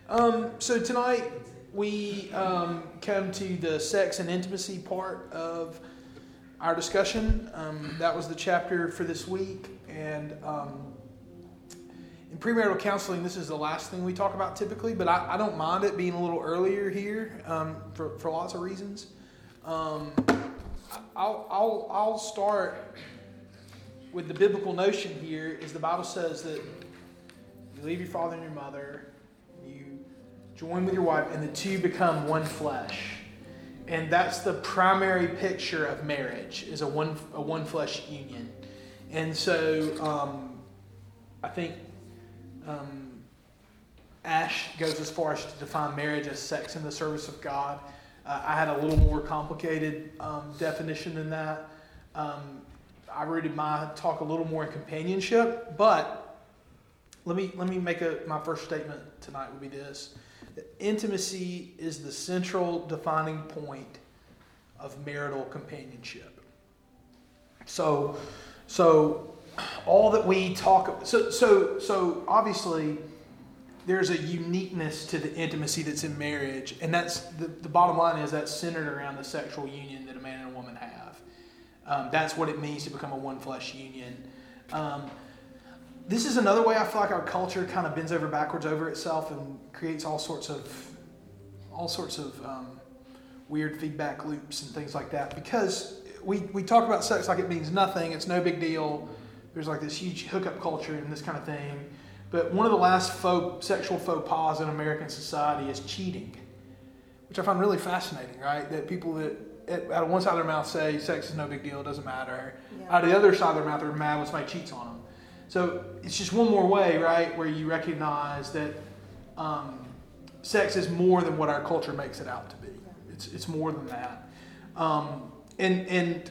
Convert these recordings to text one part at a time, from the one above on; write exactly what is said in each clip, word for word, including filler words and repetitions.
Um, so tonight we um, come to the sex and intimacy part of our discussion. Um, that was the chapter for this week. And um, in premarital counseling, this is the last thing we talk about typically, but I, I don't mind it being a little earlier here um, for, for lots of reasons. Um, I'll, I'll, I'll start with the biblical notion here is the Bible says that you leave your father and your mother, you join with your wife, and the two become one flesh. And that's the primary picture of marriage, is a one a one flesh union. And so um, I think um, Ash goes as far as to define marriage as sex in the service of God. Uh, I had a little more complicated um, definition than that. Um, I rooted my talk a little more in companionship, but let me let me make a my first statement tonight would be this. Intimacy is the central defining point of marital companionship. So, so all that we talk so so so obviously there's a uniqueness to the intimacy that's in marriage, and that's the, the bottom line is that's centered around the sexual union that a man and a woman have. Um, that's what it means to become a one flesh union. Um, This is another way I feel like our culture kind of bends over backwards over itself and creates all sorts of all sorts of um, weird feedback loops and things like that. Because we, we talk about sex like it means nothing, it's no big deal. There's like this huge hookup culture and this kind of thing. But one of the last faux, sexual faux pas in American society is cheating, which I find really fascinating, right? That people that out of one side of their mouth say sex is no big deal, it doesn't matter. Yeah. Out of the other side of their mouth, they're mad when somebody cheats on them. So it's just one more way, right, where you recognize that um, sex is more than what our culture makes it out to be. It's it's more than that. Um, and and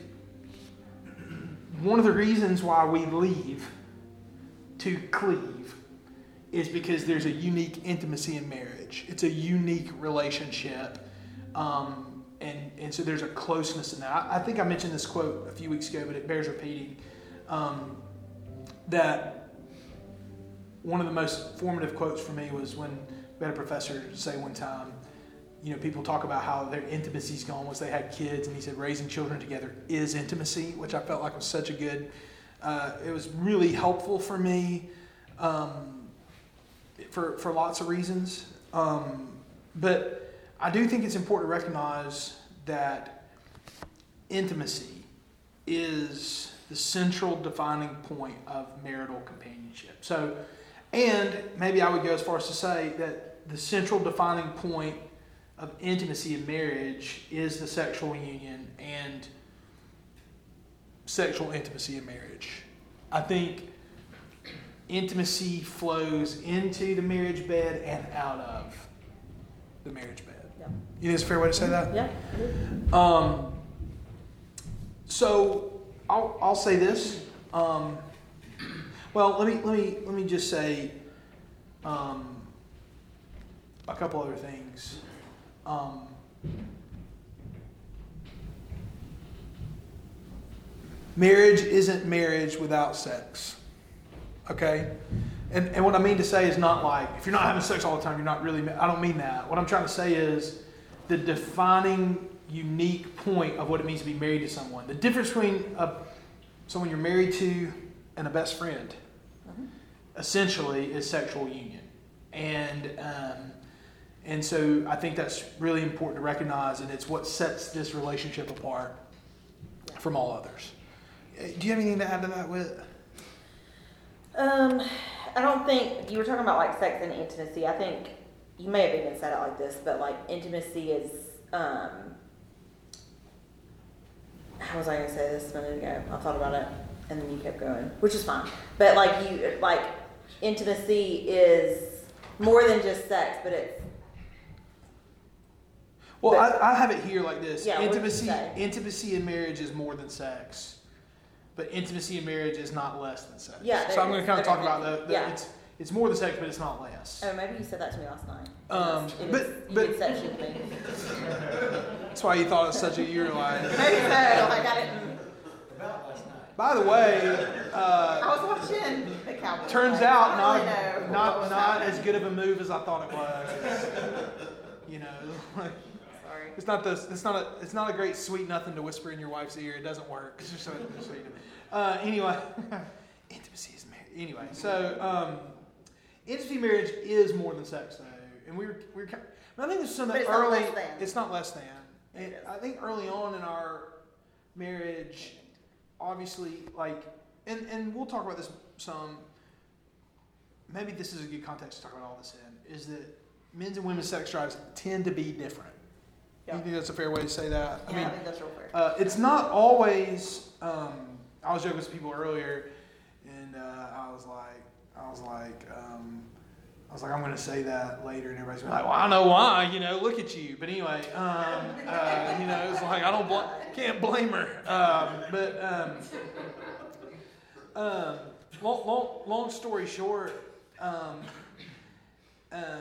one of the reasons why we leave to cleave is because there's a unique intimacy in marriage. It's a unique relationship. Um, and, and so there's a closeness in that. I, I think I mentioned this quote a few weeks ago, but it bears repeating. Um, that one of the most formative quotes for me was when we had a professor say one time, you know, people talk about how their intimacy's gone once they had kids, and he said raising children together is intimacy, which I felt like was such a good, uh, it was really helpful for me um, for, for lots of reasons. Um, but I do think it's important to recognize that intimacy is the central defining point of marital companionship. So, and maybe I would go as far as to say that the central defining point of intimacy in marriage is the sexual union and sexual intimacy in marriage. I think intimacy flows into the marriage bed and out of the marriage bed. Yeah. You think it's a fair way to say that? Yeah. Um, so, I'll, I'll say this. Um, well, let me let me let me just say um, a couple other things. Um, marriage isn't marriage without sex. Okay, and and what I mean to say is not like if you're not having sex all the time, you're not really. I don't mean that. What I'm trying to say is the defining unique point of what it means to be married to someone. The difference between a, someone you're married to and a best friend, mm-hmm. essentially, is sexual union. And um, and so I think that's really important to recognize, and it's what sets this relationship apart from all others. Do you have anything to add to that, Whit? Um, I don't think, you were talking about like sex and intimacy. I think you may have even said it like this, but like intimacy is, um, how was I going to say this a minute ago? I thought about it and then you kept going, which is fine. But like you, like intimacy is more than just sex, but it's. Well, but, I, I have it here like this. Yeah, intimacy, intimacy in marriage is more than sex, but intimacy in marriage is not less than sex. Yeah. So I'm going to kind of talk about the, the yeah. it's it's more than sex, but it's not less. Oh, maybe you said that to me last night. Um, it but is, you but did section me. That's why you thought it was such a year like. Maybe so. I got it. In, about last night. By the way, uh, I was watching the Cowboys. turns play. out I not don't really know not what not was as good of a move as I thought it was. You know, like, Sorry. it's not the it's not a it's not a great sweet nothing to whisper in your wife's ear. It doesn't work. Just so, just so you know. Uh, anyway, intimacy is marriage. Anyway, so um, intimacy marriage is more than sex, though, and we were we were. Kind of, I think there's some But it's early. not less than. It's not less than. And It is. I think early on in our marriage, obviously, like, and and we'll talk about this some. Maybe this is a good context to talk about all this in. Is that men's and women's sex drives tend to be different. Yeah. You think that's a fair way to say that? Yeah, I, mean, I think that's real fair. Uh, it's not always. Um, I was joking with people earlier, and uh, I was like, I was like, um, I was like, I'm going to say that later, and everybody's like, well, I know why. You know, look at you. But anyway, um, uh, you know, it's like I don't, bl- can't blame her. Um, but um, um, long, long, long story short, um, um,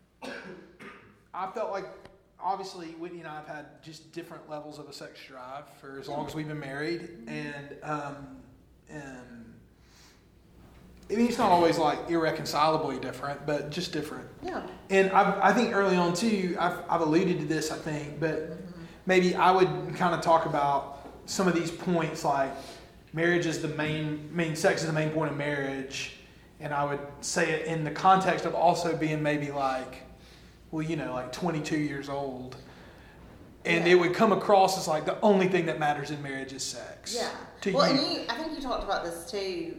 I felt like. Obviously, Whitney and I have had just different levels of a sex drive for as long as we've been married, and um, and I mean it's not always like irreconcilably different, but just different. Yeah. And I, I think early on too, I've I've alluded to this, I think, but mm-hmm. maybe I would kind of talk about some of these points, like marriage is the main, main sex is the main point of marriage, and I would say it in the context of also being maybe like. Well, you know, like twenty-two years old. And yeah. it would come across as like the only thing that matters in marriage is sex. Yeah. To well, you. and you, I think you talked about this too.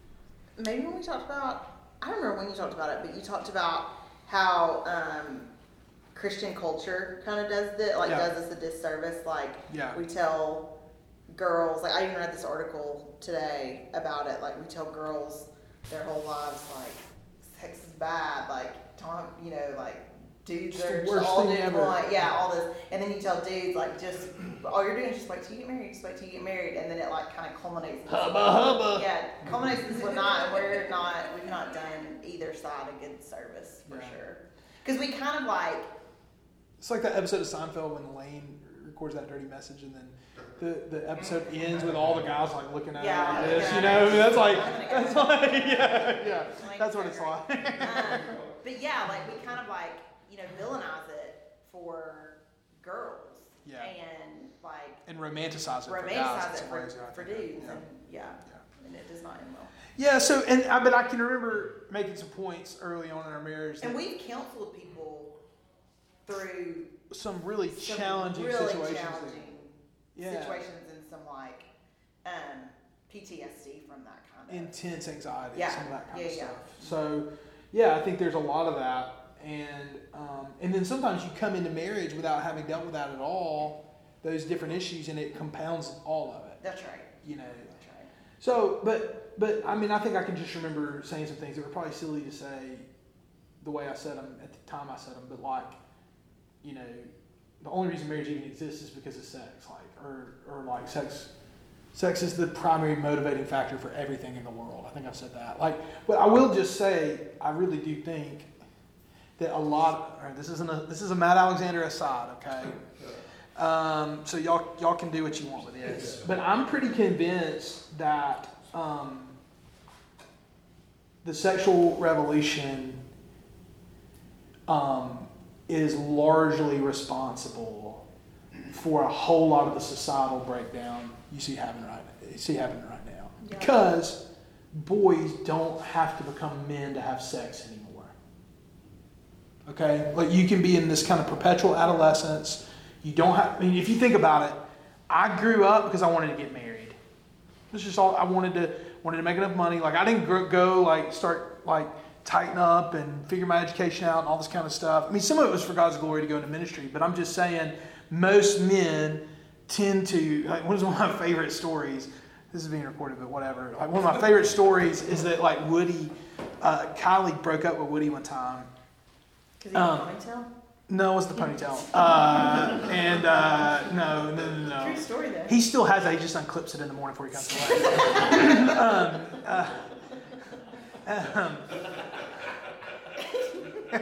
Maybe when we talked about, I don't remember when you talked about it, but you talked about how um, Christian culture kind of does this, like yeah. does us a disservice. Like yeah. we tell girls, like I even read this article today about it. Like we tell girls their whole lives, like sex is bad. Like Tom, you know, like. Dudes it's are the just worst all thing dudes ever. want, yeah, all this, and then you tell dudes like just all you're doing is just wait till you get married, just wait till you get married, and then it like kind of culminates. In hubba hubba. Yeah, culminates in Slipknot, and we're not, we've not done either side a good service for yeah. sure, because we kind of like. It's like that episode of Seinfeld when Elaine records that dirty message, and then the, the episode ends with all the guys like looking at yeah, her like this, yeah. you know. That's like that's like yeah, yeah. That's what it's like. um, but yeah, like we kind of like. You know, villainize it for girls, yeah. and like and romanticize it, romanticize for, it for, for dudes, yeah. and yeah. yeah, and it does not end well. Yeah, so and I but I can remember making some points early on in our marriage, and we've counseled people through some really some challenging really situations, challenging yeah. situations, and some like um, P T S D from that kind of intense anxiety, yeah. some of that kind yeah, of yeah. stuff. So, yeah, I think there's a lot of that. And um, and then sometimes you come into marriage without having dealt with that at all, those different issues, and it compounds all of it. That's right. You know. That's right. So, but but I mean, I think I can just remember saying some things that were probably silly to say, the way I said them at the time I said them. But like, you know, the only reason marriage even exists is because of sex, like or or like sex. Sex is the primary motivating factor for everything in the world. I think I've said that. Like, but I will just say, I really do think. That a lot. All right, this isn't a this is a Matt Alexander aside, okay? Um, so y'all y'all can do what you want with this, but I'm pretty convinced that um, the sexual revolution um, is largely responsible for a whole lot of the societal breakdown you see happening right you see happening right now, yeah. because boys don't have to become men to have sex anymore. Okay, like you can be in this kind of perpetual adolescence. You don't have. I mean, if you think about it, I grew up because I wanted to get married. This is just all I wanted to wanted to make enough money. Like I didn't go like start like tighten up and figure my education out and all this kind of stuff. I mean, some of it was for God's glory to go into ministry, but I'm just saying most men tend to. Like, one of my favorite stories. This is being recorded, but whatever. Like one of my favorite stories is that like Woody, uh, Kylie broke up with Woody one time. Because he had um, a ponytail? No, it was the ponytail. Uh, and uh, no, no, no, no. True story though. He still has that. He just unclips it in the morning before he comes to work. um,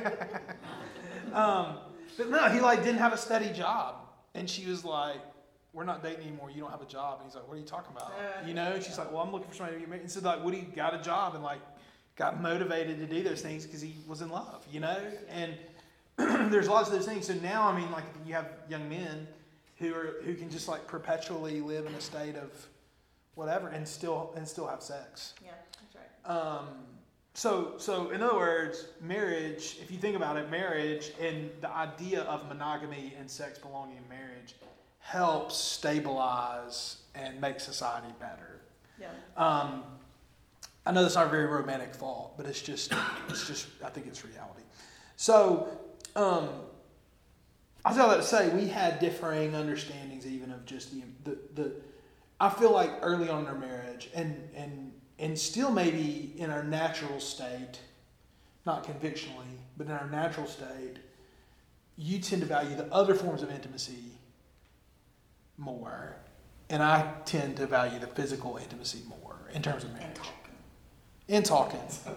uh, um, um, but no, he like didn't have a steady job, and she was like, we're not dating anymore. You don't have a job. And he's like, what are you talking about? Uh, You know, and she's like, well, I'm looking for somebody to get married. And so like, Woody got a job and like got motivated to do those things because he was in love, you know? And there's lots of those things. So now, I mean, like you have young men who are, who can just like perpetually live in a state of whatever and still, and still have sex. Yeah, that's right. Um, so, so in other words, marriage, if you think about it, marriage and the idea of monogamy and sex belonging in marriage helps stabilize and make society better. Yeah. Um, I know that's not a very romantic thought, but it's just, it's just, I think it's reality. So, um, I was about to say we had differing understandings even of just the, the, the, I feel like early on in our marriage and, and, and still maybe in our natural state, not convictionally, but in our natural state, you tend to value the other forms of intimacy more, and I tend to value the physical intimacy more in terms of marriage. And talking.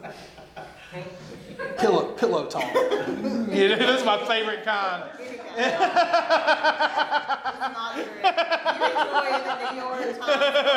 pillow, pillow talk. You know, that's my favorite kind. It's not true. You enjoy it in your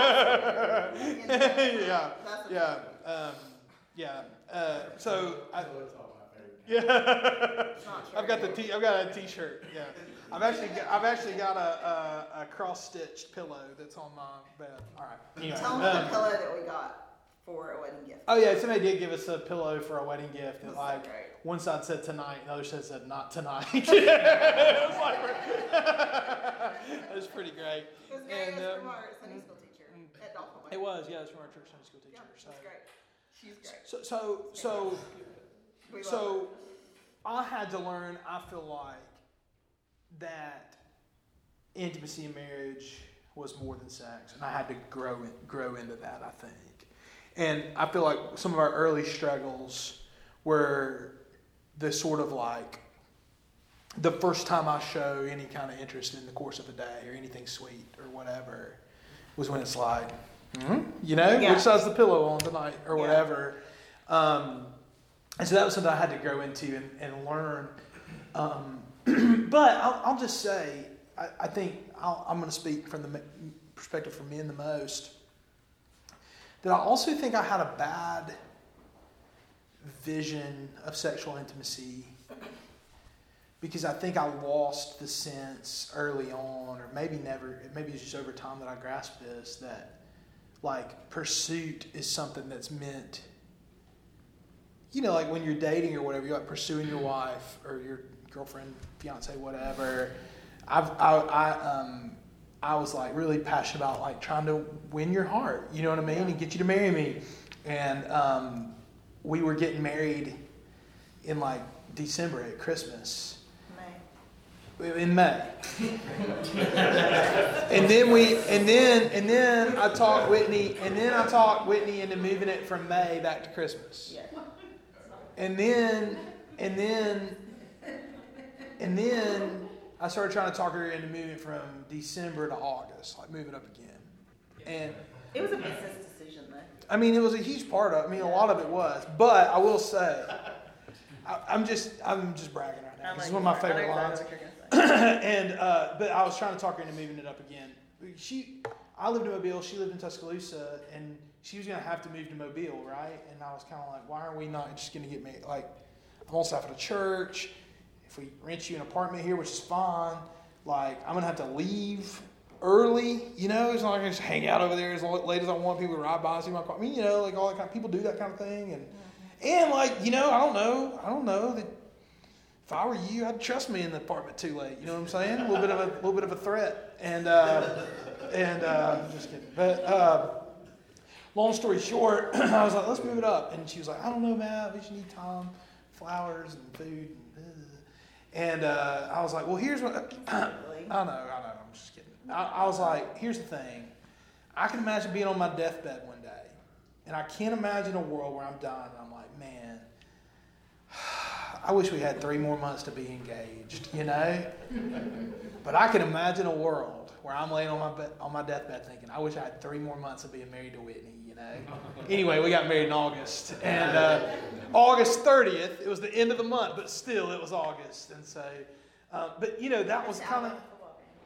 time. yeah, yeah, um, yeah. Uh, so I, yeah, I've got the t- I've got a t-shirt. Yeah, I've actually got, I've actually got a, a, a cross-stitched pillow that's on my bed. All right. Anyway, Tell them um, the pillow that we got for a wedding gift. Oh yeah, somebody did give us a pillow for a wedding gift. And like so one side said tonight, and the other side said not tonight. It was like, it was pretty great. It was very and, um, from our Sunday school teacher at Dolphin Way. It was, yeah, it was from our church Sunday school teacher. Yeah, so she's great. She's great. So so so we so her. I had to learn. I feel like that intimacy in marriage was more than sex, and I had to grow in, grow into that. I think. And I feel like some of our early struggles were the sort of like the first time I show any kind of interest in the course of a day or anything sweet or whatever was when it's like, mm-hmm, you know, yeah. which side's the pillow on tonight or yeah. whatever. Um, and so that was something I had to grow into and, and learn. Um, but I'll, I'll just say, I, I think I'll, I'm going to speak from the perspective for men the most. That I also think I had a bad vision of sexual intimacy because I think I lost the sense early on, or maybe never, maybe it's just over time that I grasped this, that like pursuit is something that's meant, you know, like when you're dating or whatever, you're like pursuing your wife or your girlfriend, fiance, whatever. I've, I, I, um, I was like really passionate about like trying to win your heart, you know what I mean, yeah. and get you to marry me. And um, we were getting married in like December at Christmas. May. In May. and then we, and then, and then I talked Whitney, and then I talked Whitney into moving it from May back to Christmas. Yeah. And then, and then, and then. I started trying to talk her into moving from December to August, like moving up again. And it was a business decision, though. I mean, it was a huge part of it. I mean, a lot of it was. But I will say, I, I'm just, I'm just bragging right now. This is one of my favorite lines. and uh, but I was trying to talk her into moving it up again. She, I lived in Mobile. She lived in Tuscaloosa, and she was going to have to move to Mobile, right? And I was kind of like, why are we not just going to get married? Like, I'm on staff at a church. If we rent you an apartment here, which is fine, like I'm gonna have to leave early. You know, it's not like I just hang out over there as late as I want. People to ride by and see my car. I mean, you know, like all that kind of people do that kind of thing, and mm-hmm. and like you know, I don't know, I don't know that if I were you, I'd trust me in the apartment too late. You know what I'm saying? A little bit of a little bit of a threat, and uh, and uh, I'm just kidding. But uh, long story short, I was like, let's move it up, and she was like, I don't know, man. We should need time, flowers, and food. And, uh, And uh, I was like, well, here's what... I know, I know, I'm just kidding. I, I was like, here's the thing. I can imagine being on my deathbed one day, and I can't imagine a world where I'm dying, and I'm like, man, I wish we had three more months to be engaged, you know? But I can imagine a world where I'm laying on my bed, on my deathbed thinking, I wish I had three more months of being married to Whitney, you know? Anyway, we got married in August. And uh, August thirtieth, it was the end of the month, but still it was August. And so, uh, but you know, that was kind of...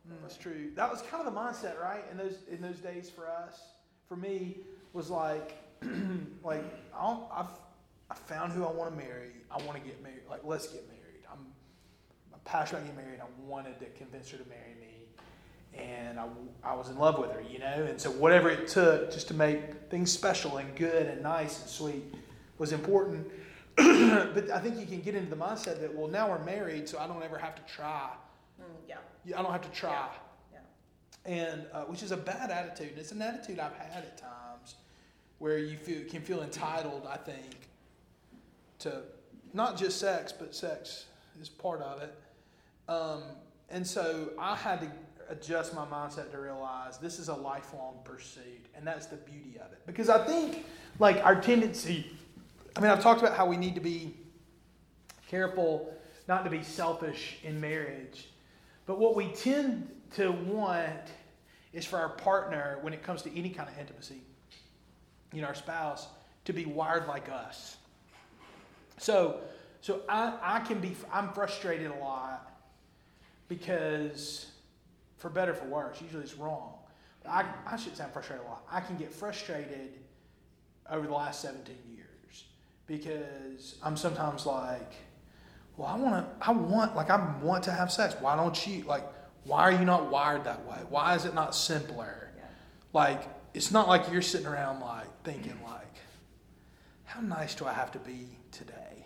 Mm, that's true. That was kind of the mindset, right? In those in those days for us, for me, was like, like I don't, I've I found who I want to marry. I want to get married. Like, let's get married. I'm, I'm passionate about getting married. I wanted to convince her to marry me, and I, I was in love with her, you know. And so whatever it took just to make things special and good and nice and sweet was important. But I think you can get into the mindset that, well, now we're married, so I don't ever have to try. Mm, yeah. I don't have to try. Yeah. And uh, which is a bad attitude. And it's an attitude I've had at times where you feel can feel entitled, I think, to not just sex, but sex is part of it. Um, and so I had to adjust my mindset to realize this is a lifelong pursuit, and that's the beauty of it. Because I think, like, our tendency, I mean, I've talked about how we need to be careful not to be selfish in marriage. But what we tend to want is for our partner, when it comes to any kind of intimacy, you know, our spouse, to be wired like us. So, so I, I can be, I'm frustrated a lot because, for better or for worse, usually it's wrong. I, I shouldn't say I'm frustrated a lot. I can get frustrated over the last seventeen years because I'm sometimes like, well, I want to, I want, like, I want to have sex. Why don't you? Like, why are you not wired that way? Why is it not simpler? Yeah. Like, it's not like you're sitting around, like, thinking, like, how nice do I have to be today?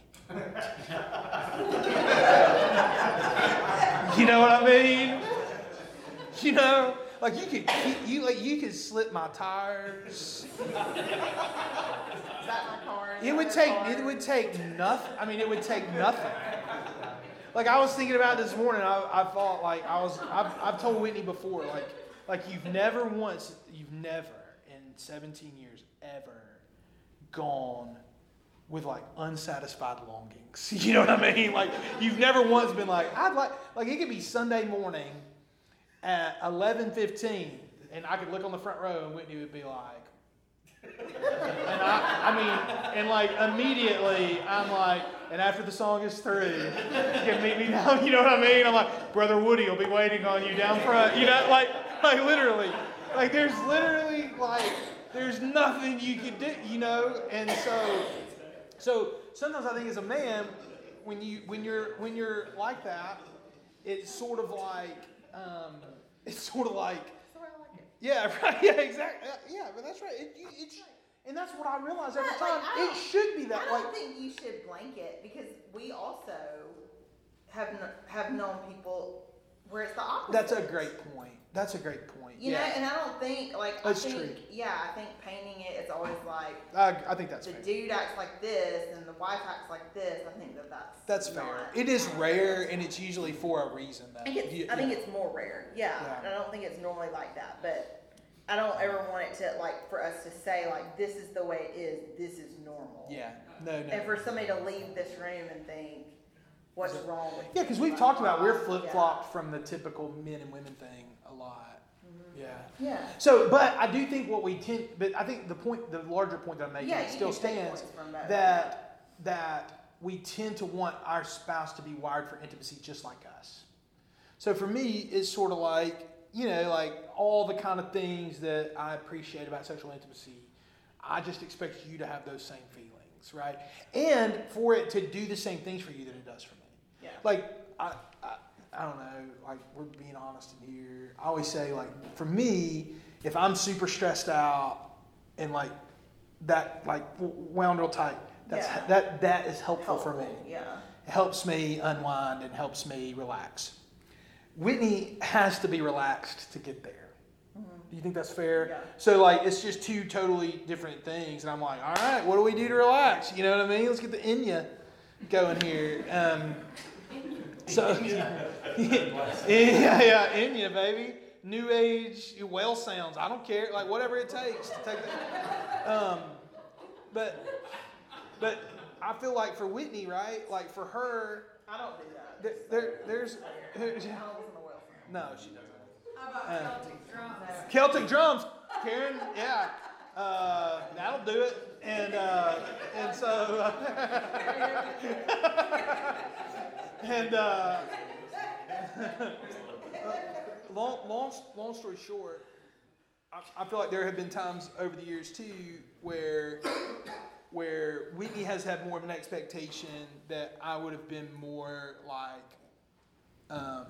You know what I mean? You know, like, you could, you like, you could slip my tires. Is that my car? It would take, it would take nothing. I mean, it would take nothing. Like, I was thinking about this morning, I, I thought, like, I was, I've, I've told Whitney before, like, like you've never once, you've never in seventeen years ever gone with, like, unsatisfied longings. You know what I mean? Like, you've never once been like, I'd like, like, it could be Sunday morning at eleven fifteen, and I could look on the front row, and Whitney would be like, and I, I mean, and like immediately I'm like, and after the song is through, you can meet me down, you know what I mean? I'm like, Brother Woody will be waiting on you down front, you know, like, like literally, like there's literally like, there's nothing you can do, you know, and so, so sometimes I think as a man, when you, when you're, when you're like that, it's sort of like, um, it's sort of like, yeah, right. Yeah, exactly. Yeah, but that's right. It, it's, and that's what I realize every But, time. like, It should be that I way. don't think you should blanket because we also have kn- have known people where it's the opposite. That's a great point. That's a great point. You yeah. know, and I don't think like That's I think true. yeah, I think painting it it's always like I, I think that's the fair. dude acts like this and the wife acts like this. I think that that's That's not fair. It is how rare, is. and it's usually for a reason. Though. I think it's, You- I think yeah. it's more rare. Yeah, Yeah. I don't think it's normally like that, but. I don't ever want it to like for us to say like this is the way it is. This is normal. Yeah. No, no. And for somebody to leave this room and think, what's wrong with Yeah, you? because we've Like, talked about we're yeah. flip flopped from the typical men and women thing a lot. Mm-hmm. Yeah. Yeah. So, but I do think what we tend, but I think the point, the larger point that I'm making, Yeah, it you still can take stands points from that. that that we tend to want our spouse to be wired for intimacy just like us. So for me, it's sort of like, you know, like all the kind of things that I appreciate about sexual intimacy, I just expect you to have those same feelings, right? And for it to do the same things for you that it does for me. Yeah. Like, I, I, I don't know, like, we're being honest in here. I always say, like, for me, if I'm super stressed out and, like, that, like, wound real tight, that's, Yeah. that, that is helpful, for me. Yeah. It helps me unwind and helps me relax. Whitney has to be relaxed to get there. Mm-hmm. Do you think that's fair? Yeah. So, like, it's just two totally different things. And I'm like, all right, what do we do to relax? You know what I mean? Let's get the Enya going here. Um, so, yeah, yeah, Enya, baby. New age whale sounds. I don't care. Like, whatever it takes to take that. Um, but, but I feel like for Whitney, right? Like, for her, I don't do that. there, there, there's, I don't listen to Will. no, she doesn't. How about Uh, Celtic drums? Celtic drums, Karen, yeah, uh, that'll do it. And uh, and so uh, and uh, long, long, long story short, I, I feel like there have been times over the years too where where Whitney has had more of an expectation that I would have been more like um,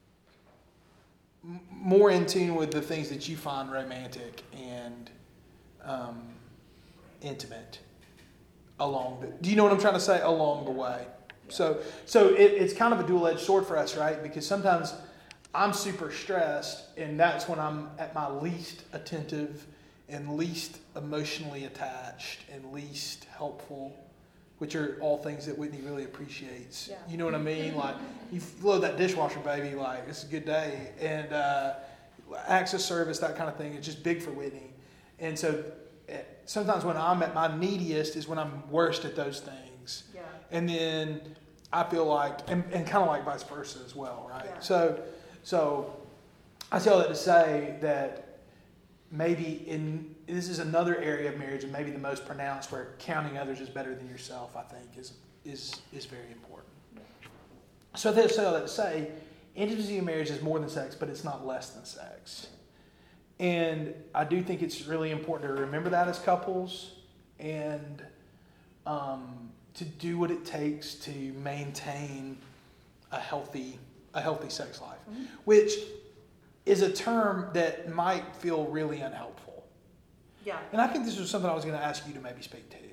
m- more in tune with the things that you find romantic and um, intimate along the, do you know what I'm trying to say? Along the way. Yeah. So so it, it's kind of a dual-edged sword for us, right? Because sometimes I'm super stressed, and that's when I'm at my least attentive and least emotionally attached and least helpful, which are all things that Whitney really appreciates. Yeah. You know what I mean? Like, you load that dishwasher, baby, like, it's a good day. And uh, acts of service, that kind of thing, is just big for Whitney. And so sometimes when I'm at my neediest is when I'm worst at those things. Yeah. And then I feel like, and, and kind of like vice versa as well, right? Yeah. So, so I say all that to say that maybe in this is another area of marriage, and maybe the most pronounced, where counting others as better than yourself, I think, is is is very important. So I say all that to say, intimacy in marriage is more than sex, but it's not less than sex. And I do think it's really important to remember that as couples, and um, to do what it takes to maintain a healthy a healthy sex life, mm-hmm. which is a term that might feel really unhelpful. Yeah. And I think this was something I was going to ask you to maybe speak to.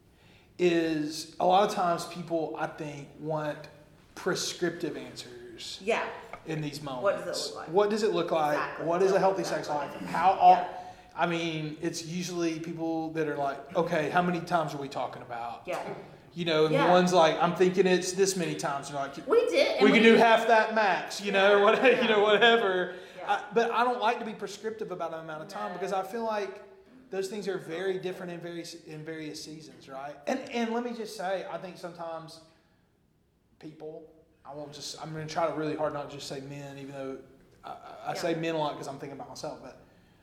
Is a lot of times people, I think, want prescriptive answers. Yeah. In these moments. What does it look like? What does it look like? Exactly. What is a healthy exactly. sex life? How all, yeah. I mean, it's usually people that are like, okay, how many times are we talking about? Yeah. You know, and yeah. the one's like, I'm thinking it's this many times. They're like, we did. We, we can do did. half that max, you yeah. know, or what, yeah. you know, whatever. Yeah. I, but I don't like to be prescriptive about the amount of time no. because I feel like those things are very different in various in various seasons, right? And and let me just say, I think sometimes people, I won't just, I'm going to try to really hard not just say men, even though I, I yeah. say men a lot because I'm thinking about myself, but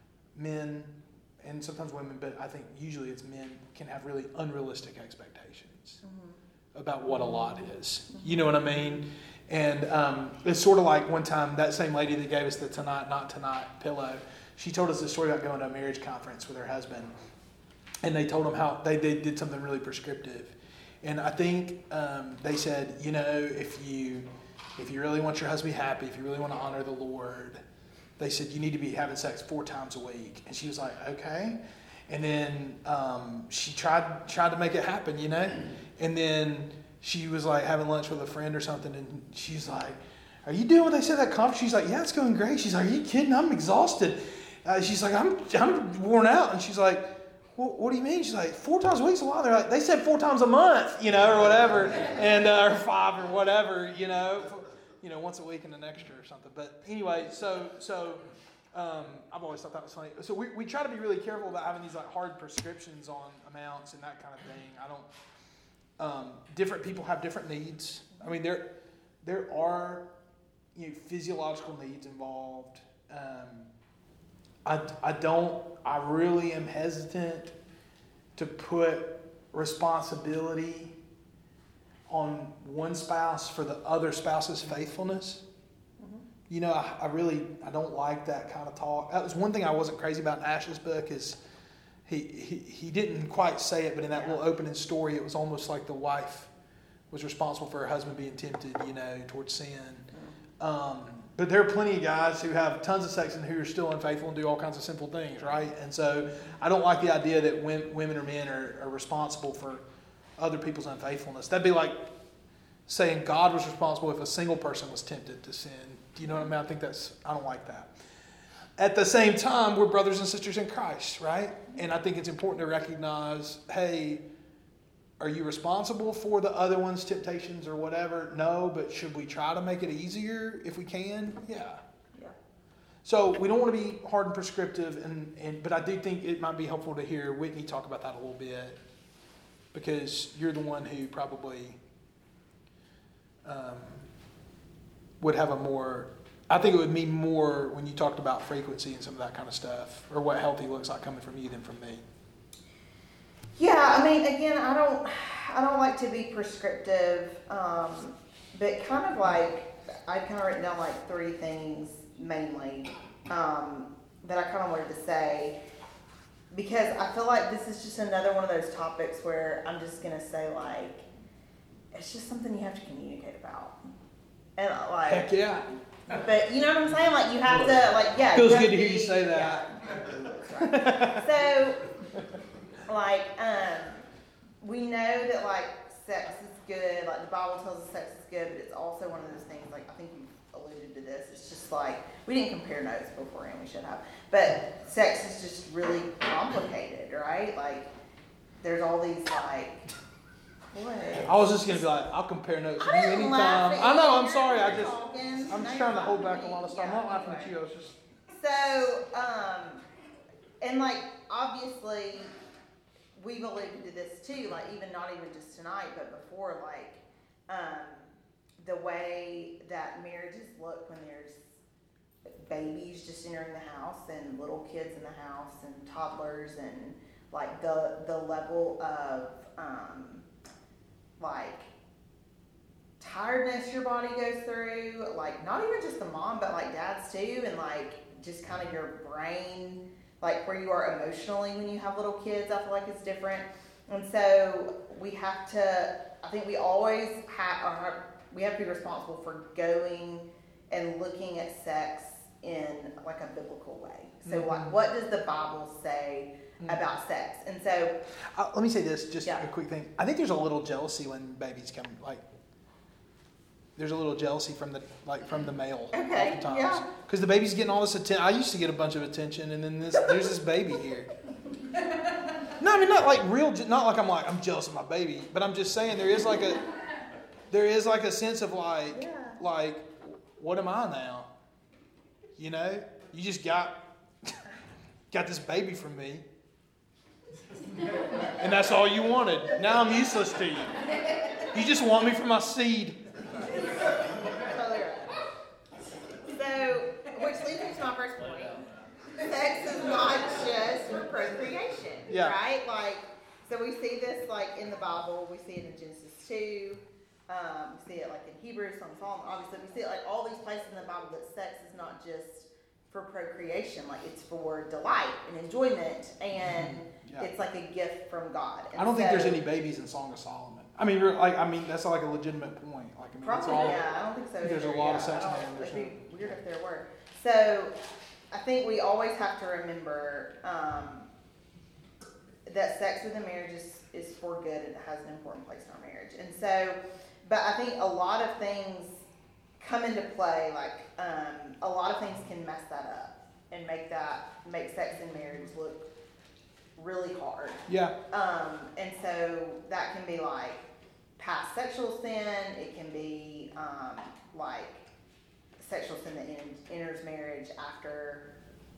men and sometimes women, but I think usually it's men, can have really unrealistic expectations mm-hmm. about what a lot is. You know what I mean? And um, it's sort of like one time, that same lady that gave us the Tonight, Not Tonight pillow, she told us a story about going to a marriage conference with her husband. And they told him how they, they did something really prescriptive. And I think um, they said, you know, if you if you really want your husband to be happy, if you really want to honor the Lord, they said you need to be having sex four times a week. And she was like, okay. And then um, she tried tried to make it happen, you know. And then she was like having lunch with a friend or something, and she's like, are you doing what they said at that conference? She's like, yeah, it's going great. She's like, are you kidding? I'm exhausted. Uh, she's like, I'm I'm worn out. And she's like, well, what do you mean? She's like, four times a week's a lot. They're like, they said four times a month, you know, or whatever, and uh, or five or whatever, you know, you know, once a week and an extra or something. But anyway, so so um, I've always thought that was funny. So we we try to be really careful about having these like hard prescriptions on amounts and that kind of thing. I don't. Um, different people have different needs. I mean, there there are you know physiological needs involved. Um, I, I don't, I really am hesitant to put responsibility on one spouse for the other spouse's faithfulness. Mm-hmm. You know, I, I really, I don't like that kind of talk. That was one thing I wasn't crazy about in Ash's book is he, he, he didn't quite say it, but in that yeah. little opening story, it was almost like the wife was responsible for her husband being tempted, you know, towards sin. Mm-hmm. Um, But there are plenty of guys who have tons of sex and who are still unfaithful and do all kinds of sinful things, right? And so I don't like the idea that women or men are, are responsible for other people's unfaithfulness. That'd be like saying God was responsible if a single person was tempted to sin. Do you know what I mean? I think that's, I don't like that. At the same time, we're brothers and sisters in Christ, right? And I think it's important to recognize, hey, are you responsible for the other one's temptations or whatever? No, but should we try to make it easier if we can? Yeah. Yeah. So we don't want to be hard and prescriptive, and, and but I do think it might be helpful to hear Whitney talk about that a little bit, because you're the one who probably um, would have a more, I think it would mean more when you talked about frequency and some of that kind of stuff, or what healthy looks like coming from you than from me. Yeah, I mean, again, I don't, I don't like to be prescriptive, um, but kind of like I kind of written down like three things, mainly, um, that I kind of wanted to say, because I feel like this is just another one of those topics where I'm just going to say, like, it's just something you have to communicate about. And, like, Heck yeah. But you know what I'm saying? Like, you have to, like, yeah. Feels you good to be, hear you say that. Yeah. So, like, um, we know that, like, sex is good. Like, the Bible tells us sex is good, but it's also one of those things, like, I think you've alluded to this. It's just like, we didn't compare notes beforehand, we should have. But sex is just really complicated, right? Like, there's all these, like, what? I was just gonna be like, I'll compare notes with I you didn't anytime. laugh at I know. you. I'm sorry. I just, Talking. I'm Now just you're trying to hold laughing back a at lot me. of stuff. I'm Yeah, not laughing at anyway. you. I was just. So, um, and like, obviously, we've alluded to this too, like, even not even just tonight, but before, like, um, the way that marriages look when there's babies just entering the house and little kids in the house and toddlers, and like the the level of um, like tiredness your body goes through, like not even just the mom but like dads too, and like just kind of your brain, like where you are emotionally when you have little kids, I feel like it's different. And so we have to, I think we always have, or we have to be responsible for going and looking at sex in like a biblical way. So mm-hmm. like, what does the Bible say mm-hmm. about sex? And so uh, let me say this, just yeah. a quick thing. I think there's a little jealousy when babies come, like there's a little jealousy from the like from the male okay, oftentimes. Yeah. Because the baby's getting all this attention. I used to get a bunch of attention, and then this there's this baby here. No, I mean not like real, not like I'm like I'm jealous of my baby, but I'm just saying there is like a there is like a sense of like yeah. like what am I now? You know, you just got got this baby from me, and that's all you wanted. Now I'm useless to you. You just want me for my seed. Totally right. So, which leads me to my first point. Sex is not just for procreation, yeah. right? Like, so we see this like in the Bible. We see it in Genesis two. Um, we see it like in Hebrews, Song of Solomon. Obviously, we see it like all these places in the Bible that sex is not just for procreation. Like, it's for delight and enjoyment, and yeah. it's like a gift from God. And I don't so, think there's any babies in Song of Solomon. I mean, like, I mean, that's like a legitimate point. Like, I mean, probably, all, yeah. I don't think so. I think there's a lot yeah, of sex in there. It'd be weird if there were. So, I think we always have to remember um, that sex within marriage is, is for good and it has an important place in our marriage. And so, but I think a lot of things come into play, like um, a lot of things can mess that up and make that, make sex in marriage look really hard. Yeah. Um, and so that can be like past sexual sin, it can be um, like sexual sin that enters marriage after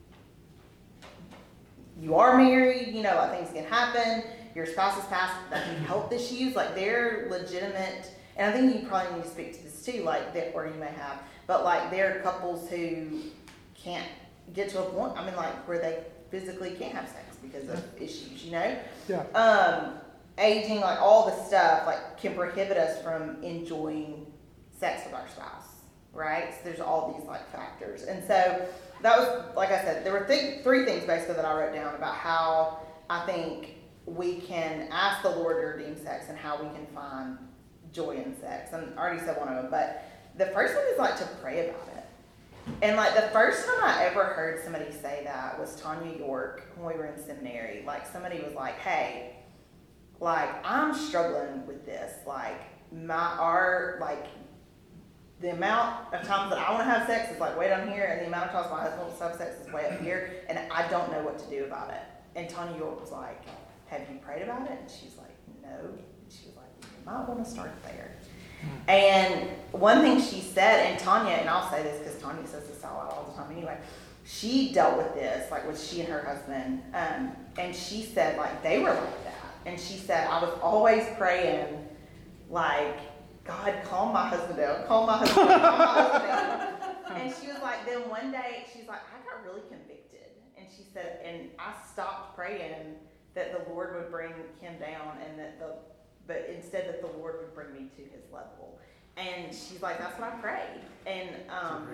you are married, you know, like things can happen, your spouse has passed, that can be health issues, like they're legitimate, and I think you probably need to speak to this too, like that, or you may have, but like there are couples who can't get to a point, I mean like where they physically can't have sex because of issues, you know? Yeah. Um, aging, like all the stuff, like can prohibit us from enjoying sex with our spouse. Right? So there's all these like factors. And so that was, like I said, there were th- three things basically that I wrote down about how I think we can ask the Lord to redeem sex and how we can find joy in sex. And I already said one of them, but the first one is like to pray about it. And like the first time I ever heard somebody say that was Tanya York when we were in seminary. Like somebody was like, hey, like I'm struggling with this. Like my, our, like, the amount of times that I want to have sex is like way down here, and the amount of times my husband wants to have sex is way up here, and I don't know what to do about it. And Tanya York was like, have you prayed about it? And she's like, no. And she was like, you might want to start there. And one thing she said, and Tanya, and I'll say this because Tanya says this out loud all the time anyway, she dealt with this, like with she and her husband, um, and she said like they were like that. And she said, I was always praying like, God, calm my husband down, calm my husband down, calm my husband down. And she was like, then one day, she's like, I got really convicted. And she said, and I stopped praying that the Lord would bring him down, and that the, but instead that the Lord would bring me to his level. And she's like, that's what I prayed. And um,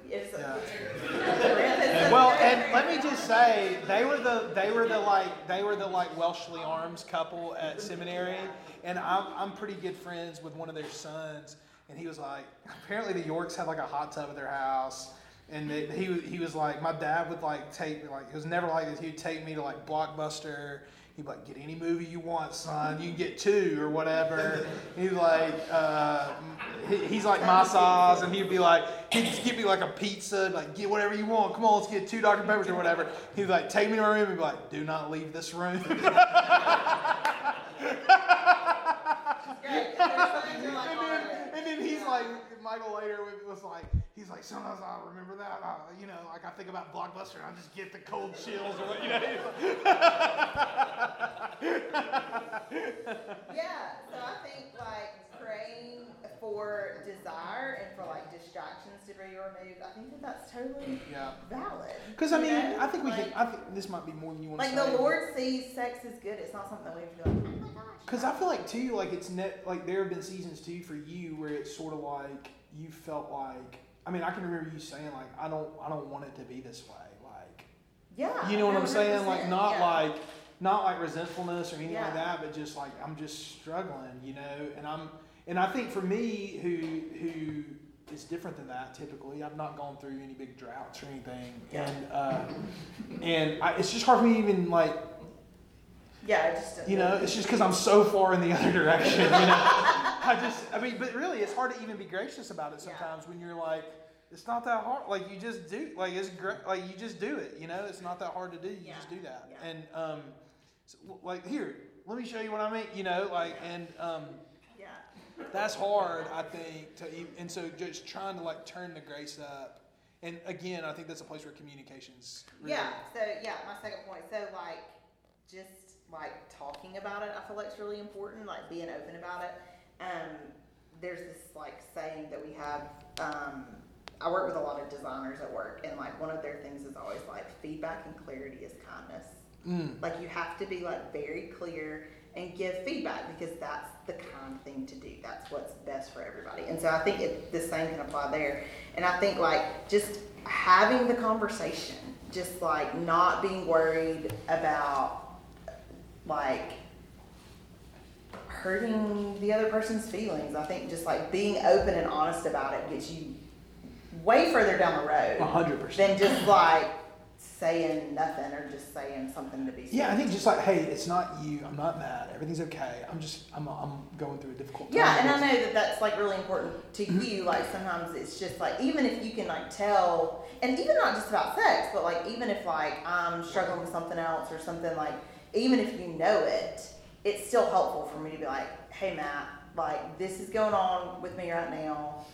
It's, Yeah. it's Well, and let me just say, they were the they were the like they were the like Welshly Arms couple at seminary, and I'm I'm pretty good friends with one of their sons, and he was like, apparently the Yorks had like a hot tub at their house, and they, he he was like, my dad would like take me, like, it was never like this. He would take me to like Blockbuster. He'd be like, get any movie you want, son. You can get two or whatever. He's like, uh, he, he's like my size, and he'd be like, he'd give me like a pizza, like, get whatever you want. Come on, let's get two Doctor Peppers or whatever. He'd like, take me to my room and be like, do not leave this room. Great. and, then, and then he's like, Michael later was like, he's like, sometimes I remember that, I, you know, like I think about Blockbuster and I just get the cold chills or what, you know. Yeah, so I think like praying for desire and for like distractions to be removed, I think that that's totally yeah. valid. Because I mean, know? I think we like, can, I think this might be more than you want like to say. the Lord sees sex as good. It's not something that we have to be like, oh my gosh. Because I feel like too, like it's net, like there have been seasons too for you where it's sort of like you felt like, I mean, I can remember you saying like, I don't, I don't want it to be this way, like, yeah, you know what I'm saying, like not yeah. like, not like resentfulness or anything yeah. like that, but just like I'm just struggling, you know, and I'm, and I think for me, who who is different than that typically, I've not gone through any big droughts or anything, Yeah. and uh, and I, it's just hard for me to even like. Yeah, I just You know, it's just because I'm so far in the other direction. You know, I just, I mean, but really, it's hard to even be gracious about it sometimes yeah. when you're like, it's not that hard. Like you just do, like it's great. Like you just do it. You know, it's not that hard to do. You yeah. just do that. Yeah. And um, so, like here, let me show you what I mean. You know, like and um, yeah, that's hard. I think to, and so just trying to like turn the grace up. And again, I think that's a place where communications. Really yeah. So yeah, my second point. So like, just. Like talking about it, I feel like it's really important. Like being open about it. Um, there's this like saying that we have. Um, I work with a lot of designers at work, and like one of their things is always like feedback and clarity is kindness. Mm. Like you have to be like very clear and give feedback because that's the kind thing to do. That's what's best for everybody. And so I think it, the same can apply there. And I think like just having the conversation, just like not being worried about. Like hurting the other person's feelings. I think just like being open and honest about it gets you way further down the road. A hundred percent. Than just like saying nothing or just saying something to be said. Yeah, I think just like, hey, it's not you. I'm not mad. Everything's okay. I'm just, I'm, I'm going through a difficult time. Yeah, and I know that that's like really important to you. Like sometimes it's just like, even if you can like tell, and even not just about sex, but like even if like I'm struggling with something else or something like, even if you know it, it's still helpful for me to be like, hey Matt, like this is going on with me right now.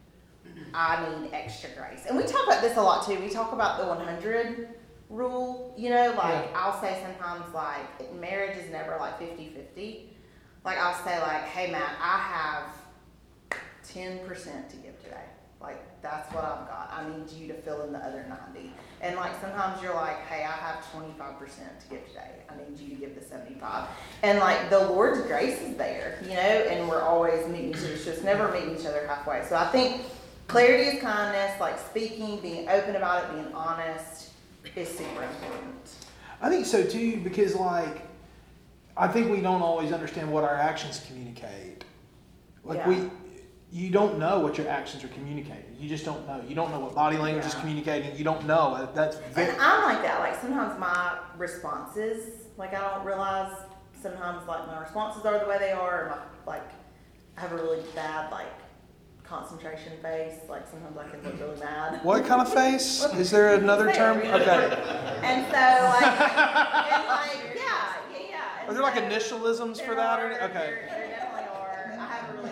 I need extra grace. And we talk about this a lot too. We talk about the one hundred rule, you know, like yeah. I'll say sometimes like marriage is never like fifty-fifty. Like I'll say like, hey Matt, I have ten percent to give today. Like that's what I've got. I need you to fill in the other ninety. And like sometimes you're like, hey, I have twenty-five percent to give today. I need you to give the seventy-five. And like the Lord's grace is there, you know, and we're always meeting each other. So it's never meeting each other halfway. So I think clarity is kindness, like speaking, being open about it, being honest is super important. I think so too, because like I think we don't always understand what our actions communicate. Like yeah. we you don't know what your actions are communicating. You just don't know. You don't know what body language yeah. is communicating. You don't know. That's very and I'm like that. Like sometimes my responses, like I don't realize sometimes like my responses are the way they are. Or my, like I have a really bad like concentration face. Like sometimes I can look really mad. What kind of face? Is there another term? Okay. And so like, and like yeah, yeah, yeah. And are there like so initialisms for that? Are, or okay. There, there definitely are. I have a really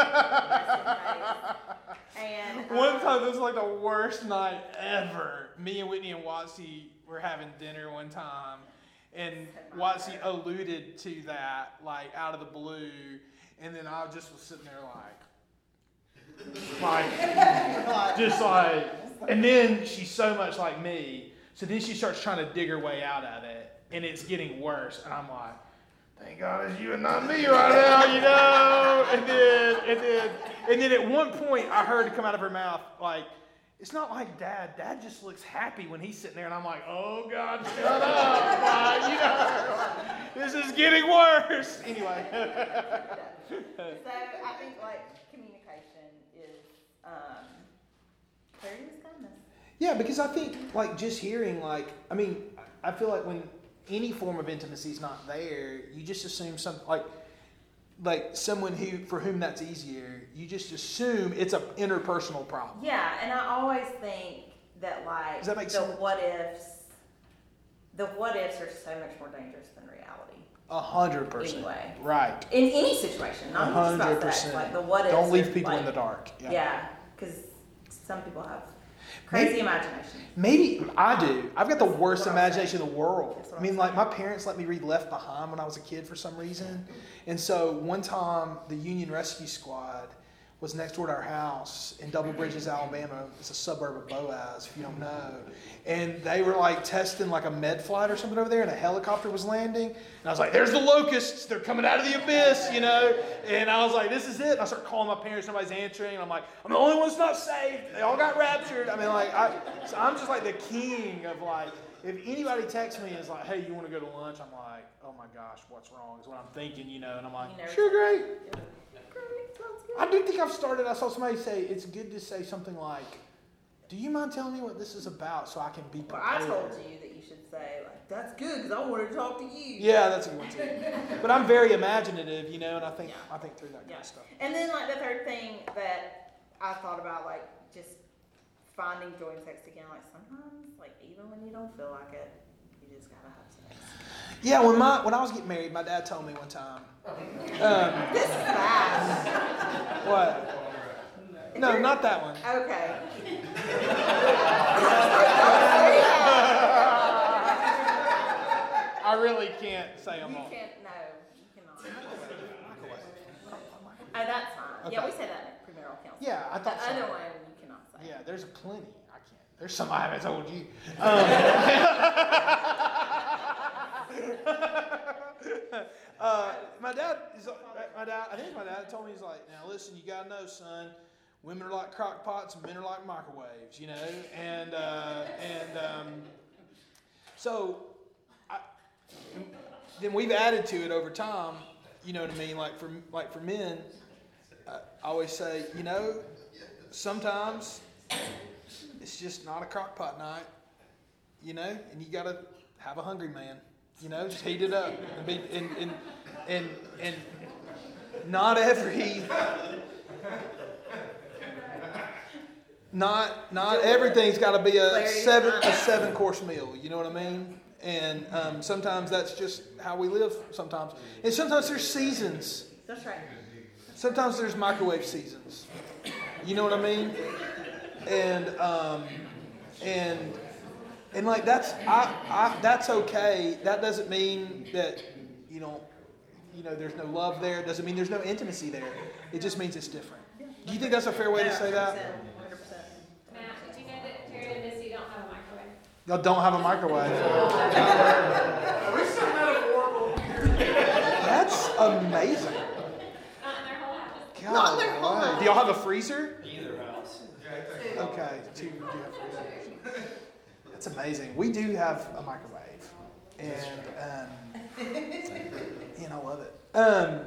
bad face. And um, one time, this was like the worst night ever. Me and Whitney and Watsy were having dinner one time, and Watsy alluded to that like out of the blue, and then I just was sitting there like, like, just like, and then she's so much like me, so then she starts trying to dig her way out of it, and it's getting worse, and I'm like, thank God it's you and not me right now, you know. And then, and then, and then at one point, I heard it come out of her mouth like, it's not like Dad. Dad just looks happy when he's sitting there, and I'm like, oh God, shut up! Why, you know, this is getting worse. Anyway. So I think like communication is um, clarity is kindness. Yeah, because I think like just hearing like I mean I feel like when any form of intimacy is not there, you just assume something like. Like someone who for whom that's easier, you just assume it's an interpersonal problem. Yeah, and I always think that like Does that make the sense? what ifs, the what ifs are so much more dangerous than reality. A hundred percent. Anyway, right. In any situation, not just about sex. Like the what ifs. Don't leave people like, in the dark. Yeah, because yeah, some people have crazy maybe, imagination. Maybe I do. I've got the worst imagination in the world. I mean, like my parents let me read Left Behind when I was a kid for some reason. And so one time the Union Rescue Squad was next door to our house in Double Bridges, Alabama. It's a suburb of Boaz, if you don't know. And they were like testing like a med flight or something over there, and a helicopter was landing. And I was like, there's the locusts. They're coming out of the abyss, you know. And I was like, this is it. And I start calling my parents. Nobody's answering. And I'm like, I'm the only one that's not saved. They all got raptured. I mean, like, I, so I'm just like the king of like, if anybody texts me and is like, hey, you want to go to lunch? I'm like, oh my gosh, what's wrong? Is what I'm thinking, you know. And I'm like, sure, great. Great, sounds good. I do think I've started, I saw somebody say, it's good to say something like, do you mind telling me what this is about so I can be prepared? Well, I told you that you should say, like, that's good because I wanted to talk to you. Yeah, that's a good one too. But I'm very imaginative, you know, and I think yeah. I think through that kind yeah. of stuff. And then like the third thing that I thought about, like just finding joy in sex again, like sometimes, like even when you don't feel like it, you just gotta have sex. Yeah, when my when I was getting married, my dad told me one time. Um, this is fast. What? No, not that one. Okay. I really can't say them You all. can't, no, you cannot. Oh, that's fine. Okay. Yeah, we say that in premarital counseling. Yeah, I thought the so. other one you cannot say. Yeah, there's plenty. I can't. There's some I haven't told you. Um, uh, my dad is my dad. I think my dad told me, he's like, now listen, you gotta know, son. Women are like crock pots and men are like microwaves, you know. And uh, and um, so I, then we've added to it over time. You know what I mean? Like for like for men, I always say, you know, sometimes it's just not a crock pot night, you know, and you gotta have a hungry man, you know, just heat it up and be and and and, and not every not not everything's got to be a seven a seven course meal, you know what I mean? And um, sometimes that's just how we live. Sometimes, and sometimes there's seasons. That's right. Sometimes there's microwave seasons. You know what I mean? And um, and and like that's I, I that's okay. That doesn't mean that you know you know there's no love there. It doesn't mean there's no intimacy there. It just means it's different. Do you think that's a fair way to say that? one hundred percent. Matt, did you know that Terry and Missy don't have a microwave? Y'all don't have a microwave. Are we so metaphorical? That's amazing. Not in their whole house. God, Not in their whole why? house. Do y'all have a freezer? Either house. Okay, two do have freezers. That's amazing. We do have a microwave, and um, and I love it. Um,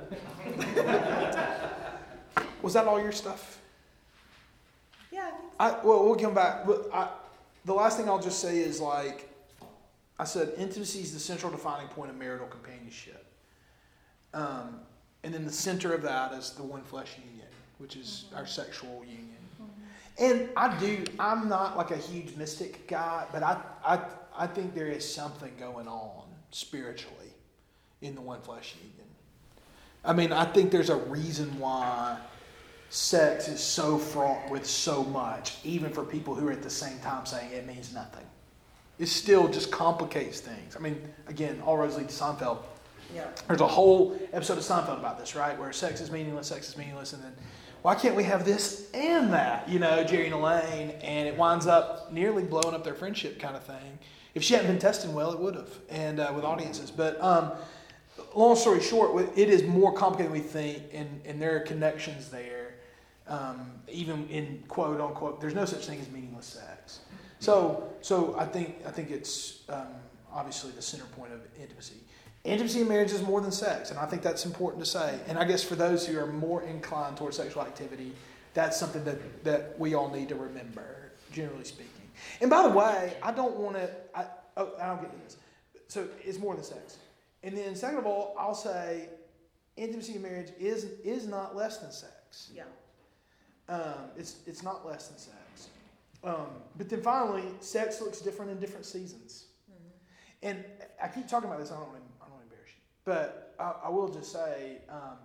was that all your stuff? Yeah, I think so. I well, we'll come back. But I, the last thing I'll just say is like I said, intimacy is the central defining point of marital companionship. Um, and then the center of that is the one flesh union, which is mm-hmm. our sexual union. Mm-hmm. And I do, I'm not like a huge mystic guy, but I, I, I think there is something going on spiritually in the one flesh union. I mean, I think there's a reason why sex is so fraught with so much, even for people who are at the same time saying it means nothing. It still just complicates things. I mean, again, all roads lead to Seinfeld. Yeah. There's a whole episode of Seinfeld about this, right? Where sex is meaningless, sex is meaningless, and then why can't we have this and that? You know, Jerry and Elaine, and it winds up nearly blowing up their friendship kind of thing. If she hadn't been testing well, it would have, and uh, with audiences. But um, long story short, it is more complicated than we think, and, and there are connections there. Um, even in quote unquote, there's no such thing as meaningless sex. So, so I think I think it's um, obviously the center point of intimacy. Intimacy in marriage is more than sex, and I think that's important to say. And I guess for those who are more inclined towards sexual activity, that's something that, that we all need to remember, generally speaking. And by the way, I don't want to. I, oh, I don't get to this. So it's more than sex. And then second of all, I'll say intimacy in marriage is is not less than sex. Yeah. Um, it's it's not less than sex. Um, but then finally, sex looks different in different seasons. Mm-hmm. And I keep talking about this. I don't want to, I don't want to embarrass you, but I, I will just say, um,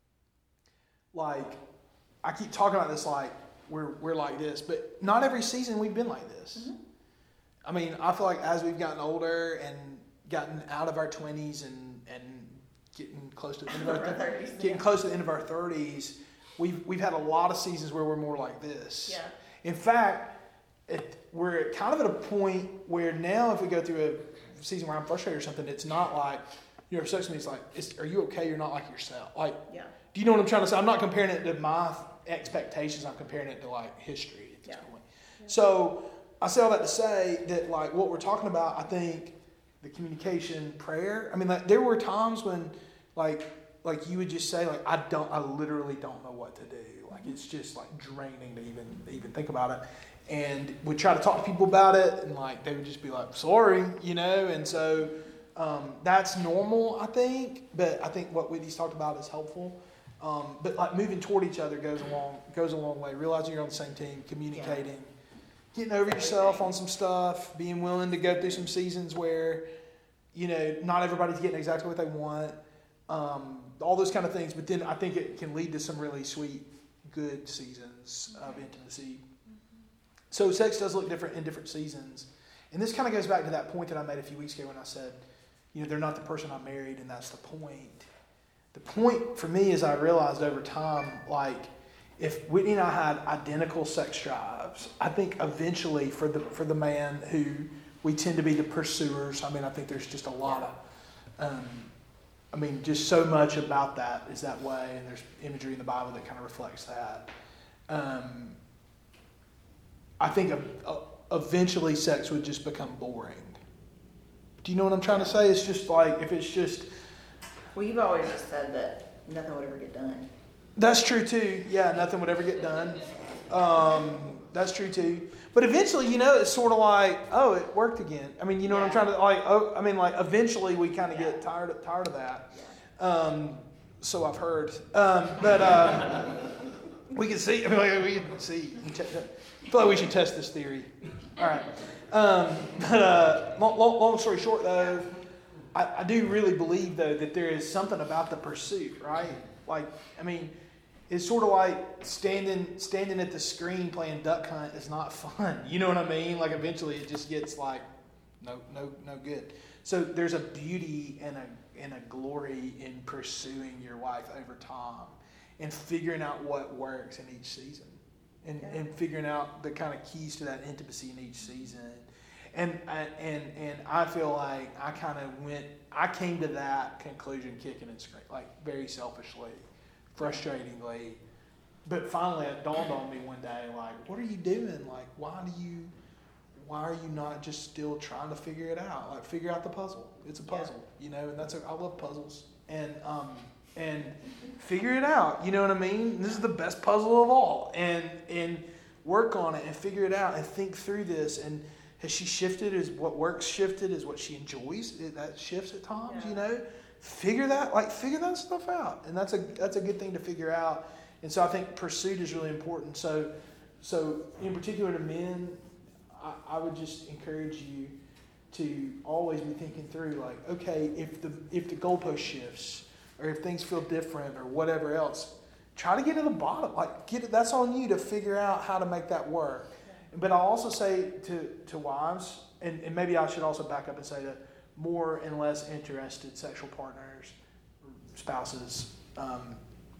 like, I keep talking about this like we're we're like this, but not every season we've been like this. Mm-hmm. I mean, I feel like as we've gotten older and gotten out of our twenties and and getting close to the end of our thirties, getting yeah. close to the end of our thirties. We've we've had a lot of seasons where we're more like this. Yeah. In fact, it, we're at kind of at a point where now if we go through a season where I'm frustrated or something, it's not like, you know, sex with me, it's like, it's, are you okay? You're not like yourself. Like, yeah. Do you know what I'm trying to say? I'm not comparing it to my expectations. I'm comparing it to like history at this yeah. point. Yeah. So I say all that to say that like what we're talking about, I think the communication, prayer. I mean, like there were times when like, Like you would just say, like I don't, I literally don't know what to do. Like it's just like draining to even even think about it. And we'd try to talk to people about it, and like they would just be like, "Sorry," you know. And so um, that's normal, I think. But I think what Whitney's talked about is helpful. Um, but like moving toward each other goes a long goes a long way. Realizing you're on the same team, communicating, yeah. getting over yourself on some stuff, being willing to go through some seasons where you know not everybody's getting exactly what they want. Um, all those kind of things, but then I think it can lead to some really sweet, good seasons of intimacy. So sex does look different in different seasons. And this kind of goes back to that point that I made a few weeks ago when I said, you know, they're not the person I married, and that's the point. The point for me is I realized over time, like, if Whitney and I had identical sex drives, I think eventually for the for the man who we tend to be the pursuers, I mean, I think there's just a lot of... Um, I mean, just so much about that is that way, and there's imagery in the Bible that kind of reflects that. Um, I think a, a, eventually sex would just become boring. Do you know what I'm trying to say? It's just like, if it's just... Well, you've always just said that nothing would ever get done. That's true too. Yeah, nothing would ever get done. Um, that's true too. But eventually, you know, it's sort of like, oh, it worked again. I mean, you know yeah. what I'm trying to like. Oh, I mean, like eventually we kind of yeah. get tired of, tired of that. Yeah. Um, so I've heard. Um, but uh, we can see. I mean, like, we can see. I feel like we should test this theory. All right. Um, but uh, long, long story short, though, I, I do really believe though that there is something about the pursuit, right? Like, I mean. It's sort of like standing standing at the screen playing duck hunt is not fun. You know what I mean? Like eventually it just gets like no no no good. So there's a beauty and a and a glory in pursuing your wife over time and figuring out what works in each season. And yeah. and figuring out the kind of keys to that intimacy in each season. And and and I feel like I kind of went I came to that conclusion kicking and screaming, like very selfishly. Frustratingly, but finally it dawned on me one day, like, what are you doing? Like, why do you, why are you not just still trying to figure it out? Like, figure out the puzzle. It's a puzzle, yeah. you know, and that's, a, I love puzzles. And, um, and figure it out, you know what I mean? This is the best puzzle of all. And, and work on it and figure it out and think through this. And has she shifted? Is what works shifted? Is what she enjoys? That shifts at times, yeah. you know? Figure that, like, figure that stuff out, and that's a that's a good thing to figure out. And so I think pursuit is really important. So, so in particular to men, I, I would just encourage you to always be thinking through, like, okay, if the if the goalpost shifts, or if things feel different, or whatever else, try to get to the bottom. Like, get it. That's on you to figure out how to make that work. But I'll also say to to wives, and, and maybe I should also back up and say that. More and less interested sexual partners, spouses, um,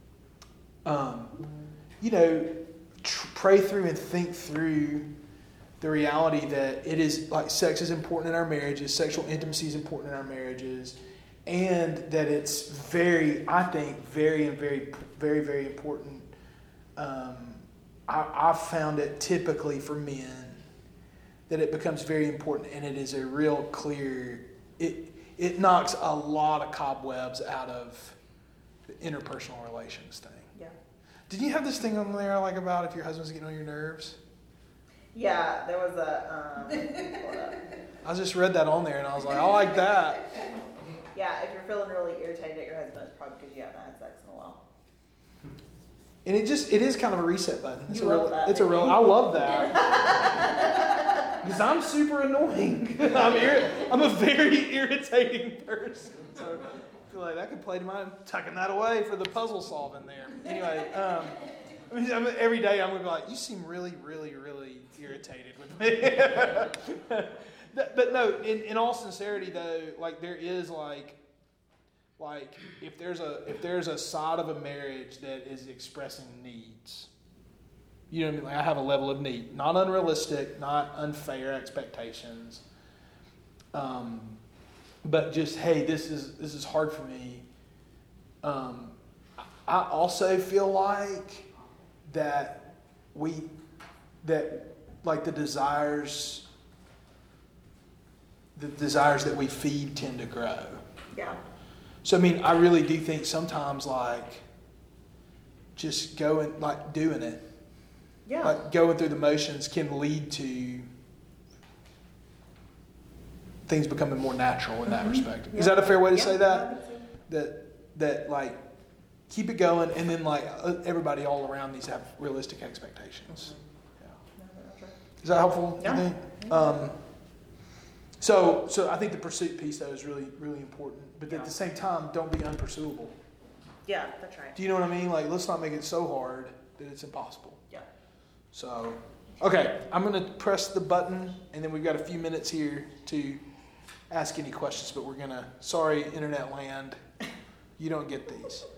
um, you know, tr- pray through and think through the reality that it is like sex is important in our marriages, sexual intimacy is important in our marriages, and that it's very, I think, very and very, very, very important um, I, I've found it typically for men that it becomes very important, and it is a real clear, it, it knocks a lot of cobwebs out of the interpersonal relations thing. Yeah. Did you have this thing on there like about if your husband's getting on your nerves? Yeah, there was a, um, hold up. I just read that on there and I was like, I like that. Yeah, if you're feeling really irritated at your husband, it's probably because you haven't had sex in a while. And it just, it is kind of a reset button. It's You a real, love that, it's a don't real, you? I love that. Because I'm super annoying. I'm, irri- I'm a very irritating person. So I feel like that could play to mine, tucking that away for the puzzle solving there. Anyway, um, I mean, I'm, every day I'm going to be like, you seem really, really, really irritated with me. But no, in, in all sincerity though, like there is like, like if there's a if there's a side of a marriage that is expressing needs, you know what I mean? Like I have a level of need, not unrealistic, not unfair expectations, um, but just hey, this is this is hard for me. Um, I also feel like that we that like the desires. The desires that we feed tend to grow. Yeah. So, I mean, I really do think sometimes, like, just going, like, doing it, Yeah. like, going through the motions can lead to things becoming more natural in that Mhm. respect. Yeah. Is that a fair way to Yeah, say I that? think so. That, that, like, keep it going, and then, like, uh, everybody all around needs to have realistic expectations. Yeah. No, that's right. Is that helpful, Yeah. you think? Um, so, so I think the pursuit piece, though, is really, really important. But Yeah. at the same time, don't be unpursuable. Yeah, that's right. Do you know what I mean? Like, let's not make it so hard that it's impossible. Yeah. So, okay, I'm going to press the button, and then we've got a few minutes here to ask any questions. But we're going to, sorry, internet land, you don't get these.